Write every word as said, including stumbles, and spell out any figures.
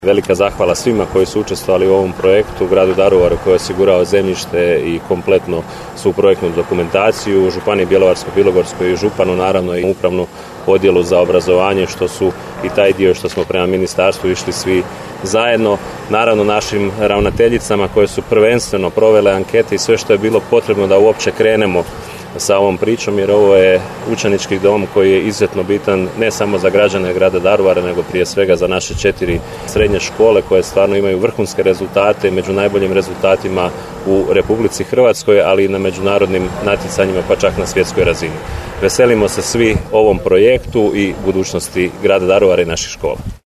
Velika zahvala svima koji su učestvovali u ovom projektu, gradu Daruvaru koji je osigurao zemljište i kompletnu svu projektnu dokumentaciju, Županiji Bjelovarsko-bilogorskoj i županu, naravno i upravnu odjelu za obrazovanje, što su i taj dio što smo prema ministarstvu išli svi zajedno, naravno našim ravnateljicama koje su prvenstveno provele ankete i sve što je bilo potrebno da uopće krenemo sa ovom pričom, jer ovo je učenički dom koji je izuzetno bitan ne samo za građane grada Daruvara, nego prije svega za naše četiri srednje škole koje stvarno imaju vrhunske rezultate, među najboljim rezultatima u Republici Hrvatskoj, ali i na međunarodnim natjecanjima, pa čak na svjetskoj razini. Veselimo se svi ovom projektu i budućnosti grada Daruvara i naših škola.